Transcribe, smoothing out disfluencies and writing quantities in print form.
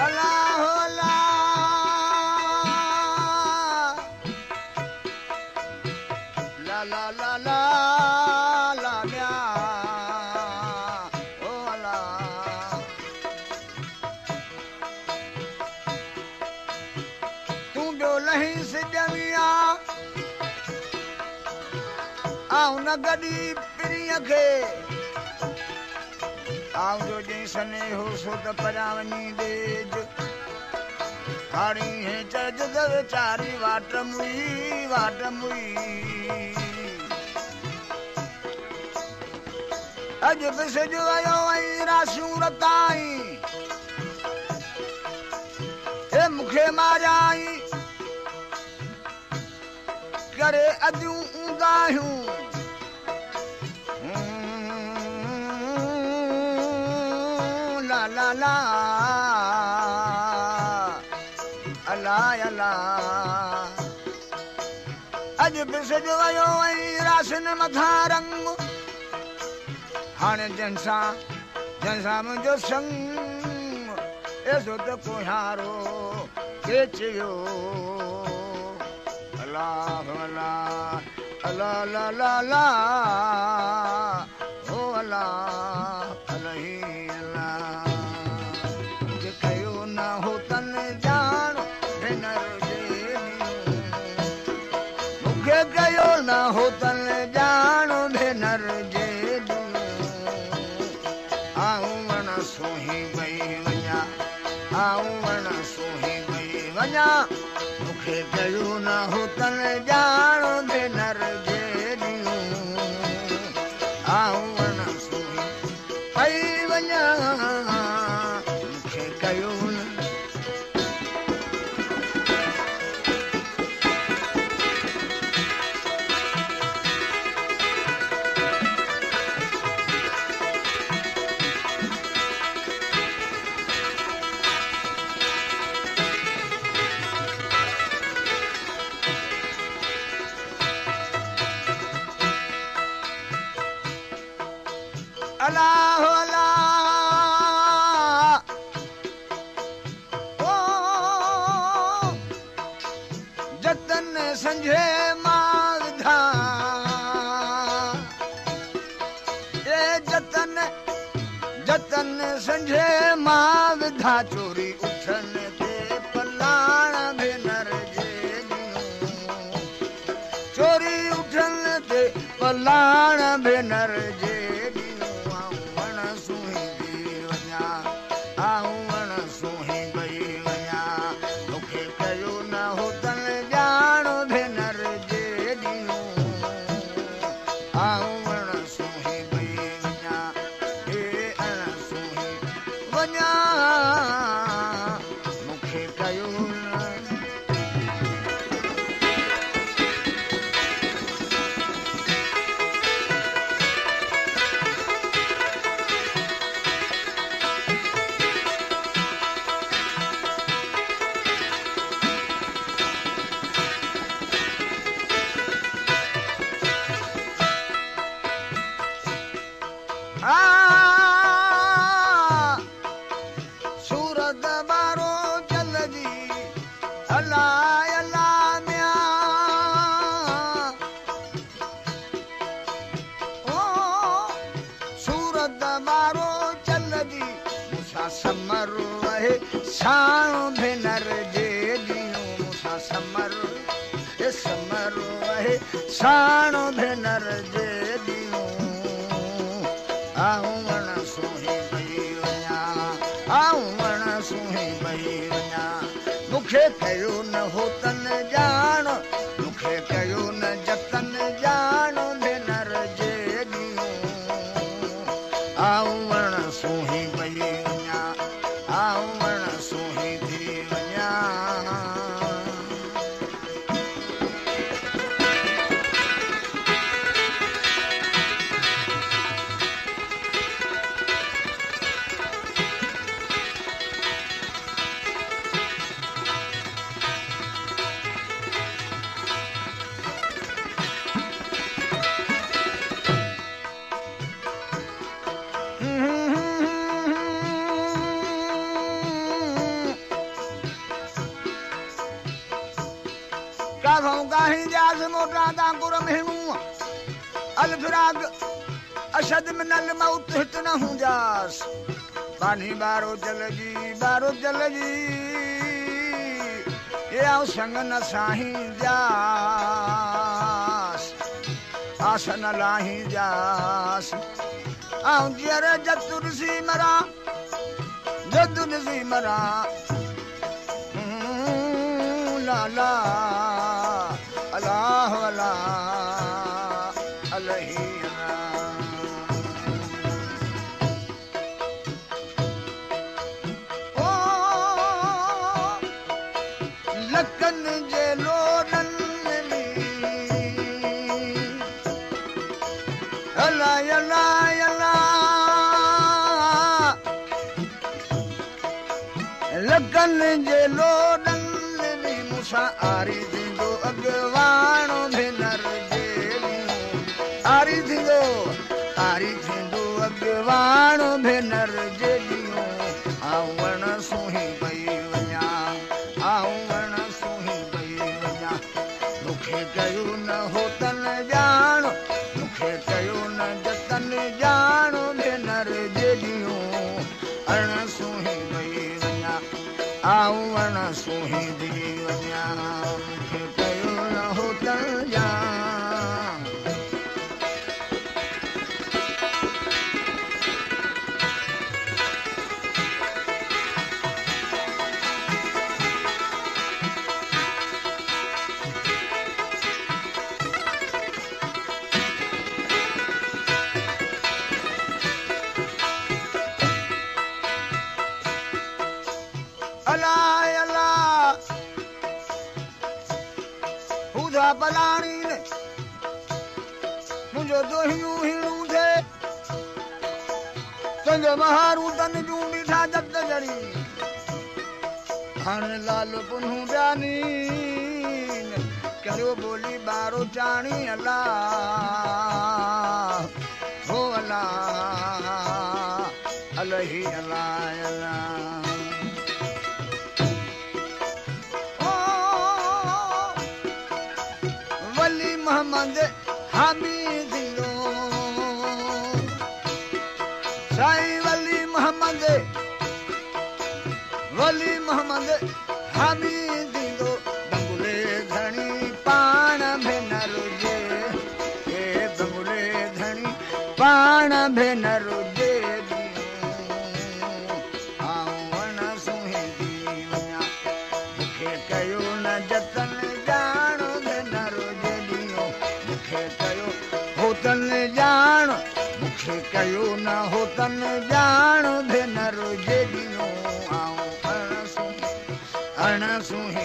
अल्लाह अल्लाह ला ला ला ला ला ला ओ अल्लाह तू जो लही सिजविया आऊं न गॾी पिरीअ खे आऊं जो जंहिं सने हो सो त परियां वञी ॾेज हाणी हे चइज त वीचारी वाट मुई अॼु बि सिज वियो ऐं राशियूं रताई हे मूंखे मारियाई करे अॼूं ऊंदायूं ला ला ला अल्लाह अल्लाह अॼु बि सिज वियो ऐं राशिन मथां रंग हाणे जंहिंसां मुंहिंजो संग एसो त कोहारो के चयो अल्लाह अल्लाह अल्लाह ला ला ला ओ अल्लाह अलही अल्लाह जे कयो न हो तन जान भेनर जे मूंखे कयो न हो तन जान भेनर जे आऊं वण सोही वई वञा आऊं वण सोही वई वञा मूंखे कयो न हो तन जान भेनर जे आऊं वण सोही वई वञा मूंखे कयो न अल्लाह अल्लाह ओ जतन संझे मागधा ए जतन संझे मागधा चोरी उठन ते पलाण भेनर जे चोरी उठन ते पलाण भेनर जे आऊं वण सोही वई वञा मूंखे कयो न हो तन ॼाण भेनर जे आऊं वण सोही वई वञा हे अण सोही वञा मूंखे कयो न सूरत बारो चल जी अल्लाह अल्लाह म्या ओ सूरत बारो चल जी मूंसां समर आहे साण भेनर जे मूंसां समर आहे साण भेनर जे आऊं वण सोही वई वञा आऊं वण सोही वई वञा मूंखे कयो न हो तन ॼाण मूंखे कयो न जतन ॼाण भेनर जे आऊं वण सोही वई वञा आऊं वण सोही थी वञा जास मोटा दा गुरम हिणू अलफराग अशद मिनल मौत हित न हूं जास बानी बारो चल जी ये आओ संग न साही जास आसन लाही जास आऊं जर जतुरसी मरा जतुरसी मरा ला ला अल्लाह अल्लाह अलही लकन जे लोडन अल्लाह अल्लाह अल्लाह लकन जे लोडन मुसा आरी थींदो अगवाणो भेनर जेलियूं आरी थींदो अगवाणो भेनर जेलियूं आऊं वण सुही पई वञा आऊं वण सुही पई वञा मूंखे कयो न होतन ॼाण मूंखे कयो न जतन ॼाण भेनर जेलियूं अण सुही पई वञा आऊं वण सुही थी वञा मूंखे कयो न होतन ॼाण अल्लाह अल्लाह हुदा बलाणी ने मुझो दोहियूं हिणू थे तुंहिंजो महारू तन जूं ॾिठा जत जड़ी हाणे लाल पुनू ॿियानी करियो बोली ॿारो चाणी अल्लाह हो अल्लाह अलही अल्लाह अल्लाह मोहम्मद हामिद लो साईं वली मोहम्मद हामिद लो बंगुले धणी पाण भेनर जे ए बंगुले धणी पाण भेनर जे आऊं वण सुही थी वञा मूंखे कयो न जतन ॼाण भेनर मूंखे कयो होतन ॼाण मूंखे कयो न होतन ॼाण भेनर जेॾियूं आऊं अण सुही